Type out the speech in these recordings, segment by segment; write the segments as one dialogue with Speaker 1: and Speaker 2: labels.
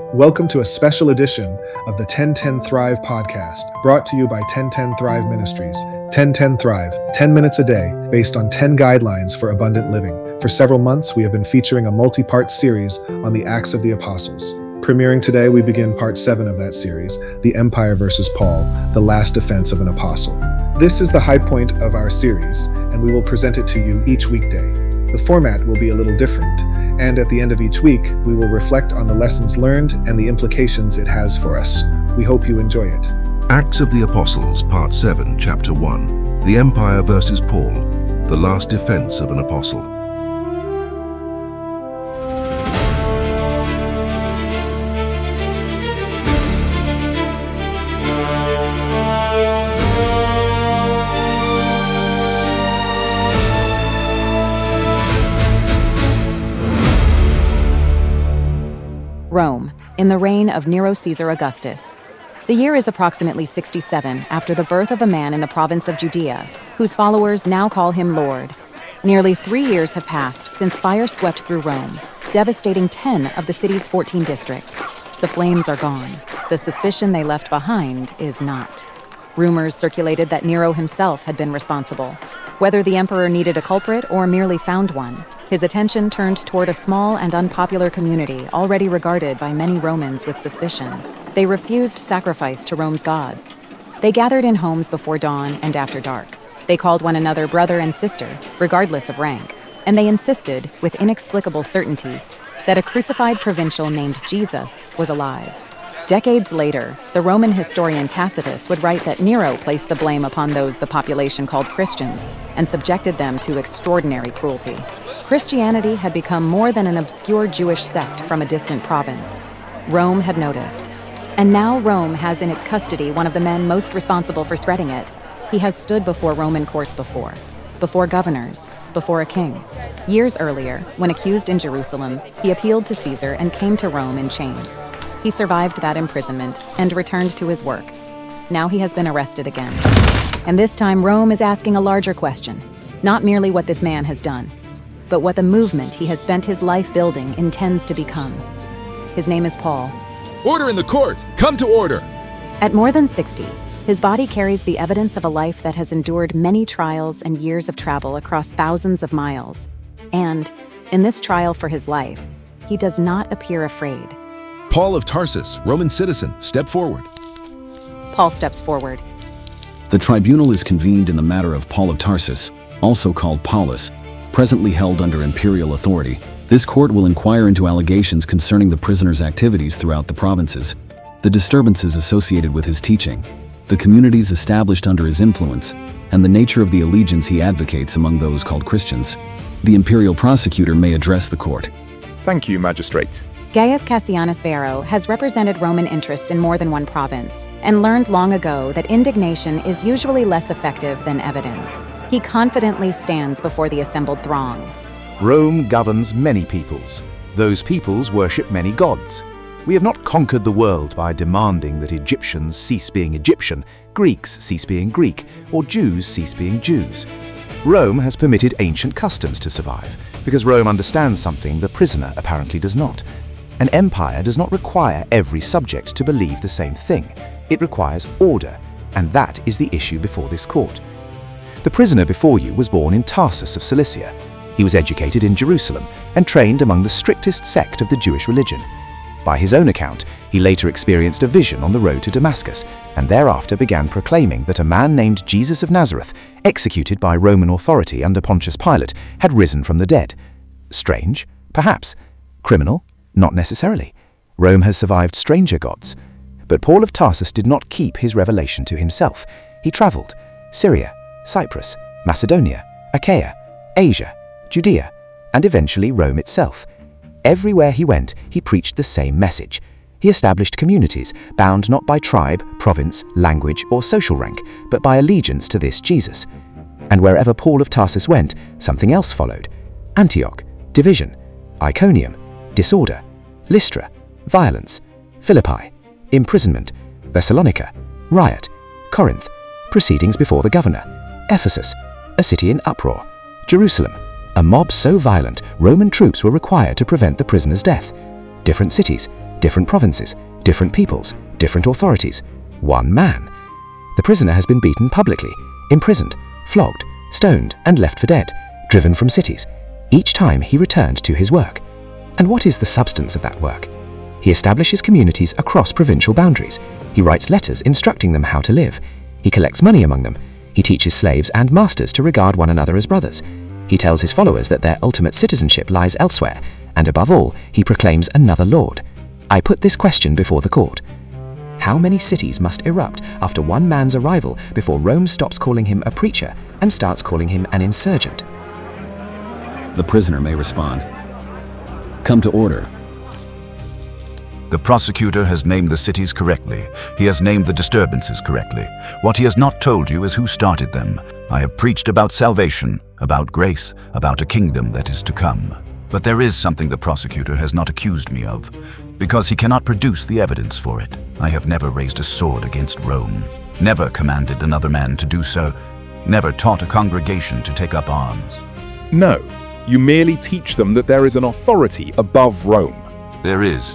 Speaker 1: Welcome to a special edition of the 1010 Thrive podcast, brought to you by 1010 Thrive Ministries. 1010 Thrive, 10 minutes a day, based on 10 guidelines for abundant living. For several months, we have been featuring a multi-part series on the Acts of the Apostles. Premiering today, we begin part 7 of that series, The Empire versus Paul, the last defense of an apostle. This is the high point of our series, and we will present it to you each weekday. The format will be a little different, and at the end of each week, we will reflect on the lessons learned and the implications it has for us. We hope you enjoy it.
Speaker 2: Acts of the Apostles, Part 7, Chapter 1, The Empire versus Paul, the last defense of an apostle.
Speaker 3: Rome, in the reign of Nero Caesar Augustus. The year is approximately 67 after the birth of a man in the province of Judea, whose followers now call him Lord. Nearly 3 years have passed since fire swept through Rome, devastating 10 of the city's 14 districts. The flames are gone. The suspicion they left behind is not. Rumors circulated that Nero himself had been responsible. Whether the emperor needed a culprit or merely found one, his attention turned toward a small and unpopular community already regarded by many Romans with suspicion. They refused sacrifice to Rome's gods. They gathered in homes before dawn and after dark. They called one another brother and sister, regardless of rank, and they insisted, with inexplicable certainty, that a crucified provincial named Jesus was alive. Decades later, the Roman historian Tacitus would write that Nero placed the blame upon those the population called Christians and subjected them to extraordinary cruelty. Christianity had become more than an obscure Jewish sect from a distant province. Rome had noticed. And now Rome has in its custody one of the men most responsible for spreading it. He has stood before Roman courts before governors, before a king. Years earlier, when accused in Jerusalem, he appealed to Caesar and came to Rome in chains. He survived that imprisonment and returned to his work. Now he has been arrested again. And this time Rome is asking a larger question, not merely what this man has done, but what the movement he has spent his life building intends to become. His name is Paul.
Speaker 4: Order in the court! Come to order!
Speaker 3: At more than 60, his body carries the evidence of a life that has endured many trials and years of travel across thousands of miles. And, in this trial for his life, he does not appear afraid.
Speaker 4: Paul of Tarsus, Roman citizen, step forward.
Speaker 3: Paul steps forward.
Speaker 5: The tribunal is convened in the matter of Paul of Tarsus, also called Paulus, presently held under imperial authority. This court will inquire into allegations concerning the prisoner's activities throughout the provinces, the disturbances associated with his teaching, the communities established under his influence, and the nature of the allegiance he advocates among those called Christians. The imperial prosecutor may address the court.
Speaker 6: Thank you, Magistrate.
Speaker 3: Gaius Cassianus Varro has represented Roman interests in more than one province and learned long ago that indignation is usually less effective than evidence. He confidently stands before the assembled throng.
Speaker 7: Rome governs many peoples. Those peoples worship many gods. We have not conquered the world by demanding that Egyptians cease being Egyptian, Greeks cease being Greek, or Jews cease being Jews. Rome has permitted ancient customs to survive, because Rome understands something the prisoner apparently does not. An empire does not require every subject to believe the same thing. It requires order, and that is the issue before this court. The prisoner before you was born in Tarsus of Cilicia. He was educated in Jerusalem and trained among the strictest sect of the Jewish religion. By his own account, he later experienced a vision on the road to Damascus, and thereafter began proclaiming that a man named Jesus of Nazareth, executed by Roman authority under Pontius Pilate, had risen from the dead. Strange? Perhaps. Criminal? Not necessarily. Rome has survived stranger gods. But Paul of Tarsus did not keep his revelation to himself. He traveled. Syria, Cyprus, Macedonia, Achaia, Asia, Judea, and eventually Rome itself. Everywhere he went, he preached the same message. He established communities bound not by tribe, province, language, or social rank, but by allegiance to this Jesus. And wherever Paul of Tarsus went, something else followed. Antioch, division. Iconium, disorder. Lystra, violence. Philippi, imprisonment. Thessalonica, riot. Corinth, proceedings before the governor. Ephesus, a city in uproar. Jerusalem, a mob so violent Roman troops were required to prevent the prisoner's death. Different cities, different provinces, different peoples, different authorities, one man. The prisoner has been beaten publicly, imprisoned, flogged, stoned, and left for dead, driven from cities. Each time he returned to his work. And what is the substance of that work? He establishes communities across provincial boundaries. He writes letters instructing them how to live. He collects money among them. He teaches slaves and masters to regard one another as brothers. He tells his followers that their ultimate citizenship lies elsewhere, and above all, he proclaims another Lord. I put this question before the court. How many cities must erupt after one man's arrival before Rome stops calling him a preacher and starts calling him an insurgent?
Speaker 5: The prisoner may respond. Come to order.
Speaker 8: The prosecutor has named the cities correctly. He has named the disturbances correctly. What he has not told you is who started them. I have preached about salvation, about grace, about a kingdom that is to come. But there is something the prosecutor has not accused me of, because he cannot produce the evidence for it. I have never raised a sword against Rome, never commanded another man to do so, never taught a congregation to take up arms.
Speaker 6: No, you merely teach them that there is an authority above Rome.
Speaker 8: There is.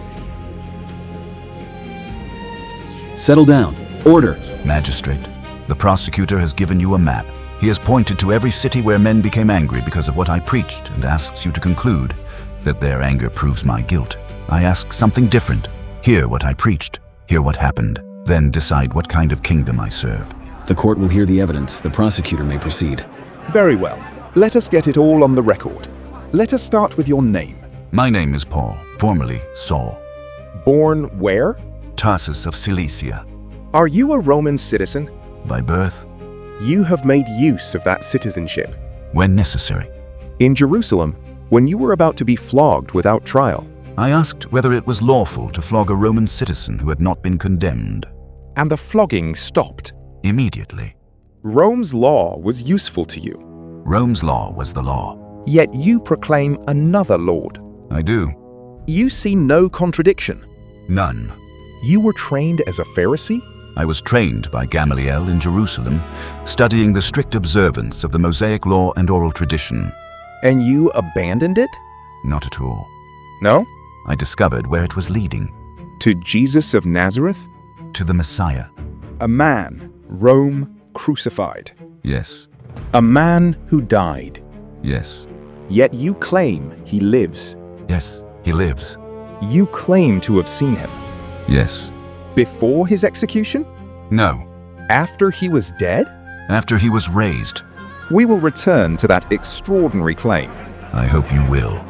Speaker 5: Settle down. Order.
Speaker 8: Magistrate, the prosecutor has given you a map. He has pointed to every city where men became angry because of what I preached and asks you to conclude that their anger proves my guilt. I ask something different. Hear what I preached. Hear what happened. Then decide what kind of kingdom I serve.
Speaker 5: The court will hear the evidence. The prosecutor may proceed.
Speaker 6: Very well. Let us get it all on the record. Let us start with your name.
Speaker 8: My name is Paul, formerly Saul.
Speaker 6: Born where?
Speaker 8: Tarsus of Cilicia.
Speaker 6: Are you a Roman citizen?
Speaker 8: By birth,
Speaker 6: You have made use of that citizenship.
Speaker 8: when necessary.
Speaker 6: In Jerusalem, when you were about to be flogged without trial,
Speaker 8: I asked whether it was lawful to flog a Roman citizen who had not been condemned.
Speaker 6: and the flogging stopped.
Speaker 8: Immediately.
Speaker 6: Rome's law was useful to you,
Speaker 8: Rome's law was the law.
Speaker 6: yet you proclaim another Lord.
Speaker 8: I do.
Speaker 6: You see no contradiction.
Speaker 8: None.
Speaker 6: You were trained as a Pharisee?
Speaker 8: I was trained by Gamaliel in Jerusalem, studying the strict observance of the Mosaic law and oral tradition.
Speaker 6: And you abandoned it?
Speaker 8: Not at all.
Speaker 6: No?
Speaker 8: I discovered where it was leading.
Speaker 6: To Jesus of Nazareth?
Speaker 8: To the Messiah.
Speaker 6: A man Rome crucified.
Speaker 8: Yes.
Speaker 6: A man who died.
Speaker 8: Yes.
Speaker 6: Yet you claim he lives.
Speaker 8: Yes. He lives.
Speaker 6: You claim to have seen him.
Speaker 8: Yes.
Speaker 6: Before his execution?
Speaker 8: No.
Speaker 6: After he was dead?
Speaker 8: After he was raised.
Speaker 6: We will return to that extraordinary claim.
Speaker 8: I hope you will.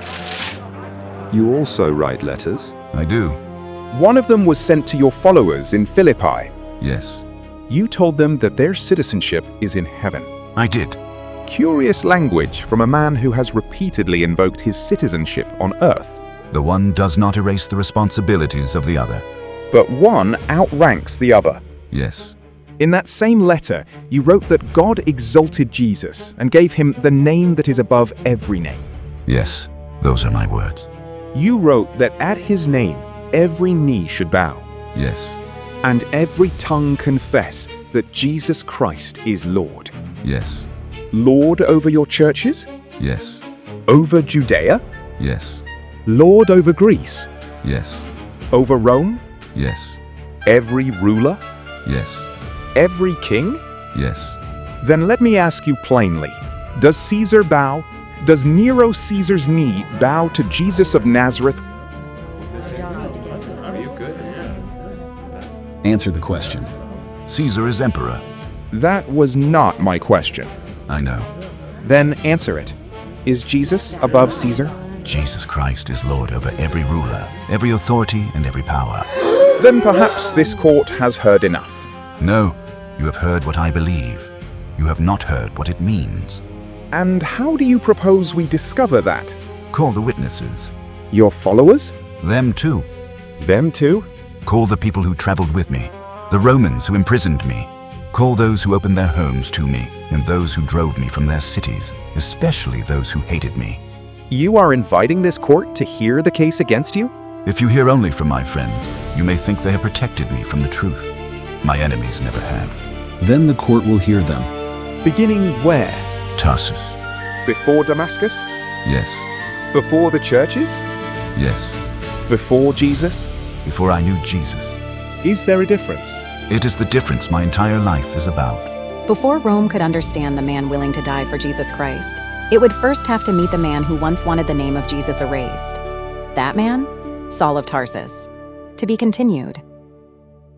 Speaker 6: You also write letters?
Speaker 8: I do.
Speaker 6: One of them was sent to your followers in Philippi.
Speaker 8: Yes.
Speaker 6: You told them that their citizenship is in heaven.
Speaker 8: I did.
Speaker 6: Curious language from a man who has repeatedly invoked his citizenship on earth.
Speaker 8: The one does not erase the responsibilities of the other.
Speaker 6: But one outranks the other.
Speaker 8: Yes.
Speaker 6: In that same letter, you wrote that God exalted Jesus and gave him the name that is above every name.
Speaker 8: Yes. Those are my words.
Speaker 6: You wrote that at his name, every knee should bow,
Speaker 8: Yes.
Speaker 6: and every tongue confess that Jesus Christ is Lord.
Speaker 8: Yes.
Speaker 6: Lord over your churches?
Speaker 8: Yes.
Speaker 6: Over Judea?
Speaker 8: Yes.
Speaker 6: Lord over Greece?
Speaker 8: Yes.
Speaker 6: Over Rome?
Speaker 8: Yes.
Speaker 6: Every ruler?
Speaker 8: Yes.
Speaker 6: Every king?
Speaker 8: Yes.
Speaker 6: Then let me ask you plainly, does Caesar bow? Does Nero Caesar's knee bow to Jesus of Nazareth?
Speaker 5: Answer the question.
Speaker 8: Caesar is emperor.
Speaker 6: That was not my question.
Speaker 8: I know.
Speaker 6: Then answer it. Is Jesus above Caesar?
Speaker 8: Jesus Christ is Lord over every ruler, every authority, and every power.
Speaker 6: Then perhaps this court has heard enough.
Speaker 8: No, you have heard what I believe. You have not heard what it means.
Speaker 6: And how do you propose we discover that?
Speaker 8: Call the witnesses.
Speaker 6: Your followers?
Speaker 8: Them too.
Speaker 6: Them too?
Speaker 8: Call the people who traveled with me, the Romans who imprisoned me. Call those who opened their homes to me, and those who drove me from their cities, especially those who hated me.
Speaker 6: You are inviting this court to hear the case against you?
Speaker 8: If you hear only from my friends, you may think they have protected me from the truth. My enemies never have.
Speaker 5: Then the court will hear them.
Speaker 6: Beginning where?
Speaker 8: Tarsus.
Speaker 6: Before Damascus?
Speaker 8: Yes.
Speaker 6: Before the churches?
Speaker 8: Yes.
Speaker 6: Before Jesus?
Speaker 8: Before I knew Jesus.
Speaker 6: Is there a difference?
Speaker 8: It is the difference my entire life is about.
Speaker 3: Before Rome could understand the man willing to die for Jesus Christ, it would first have to meet the man who once wanted the name of Jesus erased. That man? Saul of Tarsus. To be continued.